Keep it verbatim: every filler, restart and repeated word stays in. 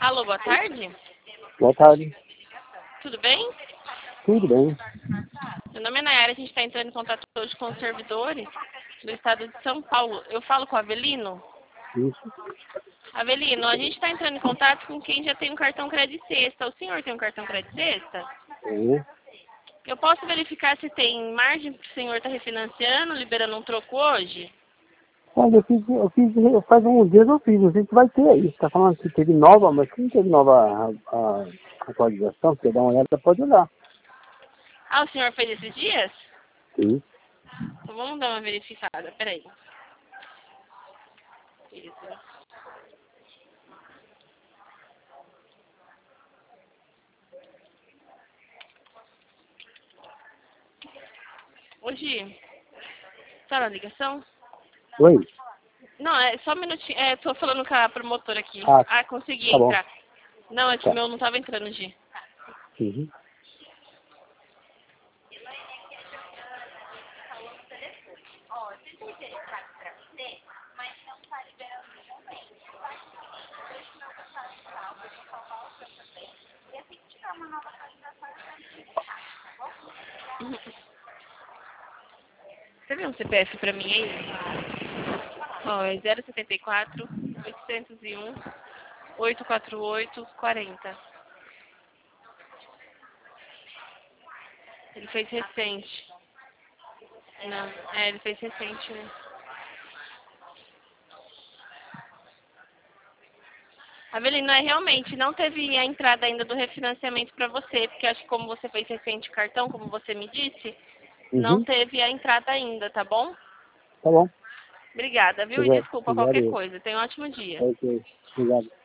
Alô, boa tarde. Boa tarde. Tudo bem? Tudo bem. Meu nome é Nayara, a gente está entrando em contato hoje com os servidores do estado de São Paulo. Eu falo com o Avelino? Isso. Avelino, a gente está entrando em contato com quem já tem um cartão crédito sexta. O senhor tem um cartão crédito sexta? É. Eu posso verificar se tem margem para o senhor estar refinanciando, liberando um troco hoje? Olha, eu fiz, eu fiz, eu faz uns dias eu fiz, não sei se vai ter aí. Você tá falando que teve nova, mas como teve nova a, a atualização, você dá uma olhada, pode olhar. Ah, o senhor fez esses dias? Sim. Então vamos dar uma verificada, peraí. Isso. Hoje, tá na ligação? Oi? Não, é só um minutinho. É, tô falando com a promotora aqui. Ah, Ah, consegui tá bom. entrar. Não, é que o Tá. meu não tava entrando, Gi. Uhum. Você vê um C P F pra mim aí? Ó, é zero setenta e quatro, oitocentos e um, oitocentos e quarenta e oito, quarenta. Ele fez recente. Não, é, ele fez recente, né? Avelino, é realmente, não teve a entrada ainda do refinanciamento para você, porque acho que como você fez recente cartão, como você me disse, não Uhum. teve a entrada ainda, tá bom? Tá bom. Obrigada, viu? E Obrigado. desculpa qualquer Obrigado. coisa. Tenha um ótimo dia. Ok. Obrigado.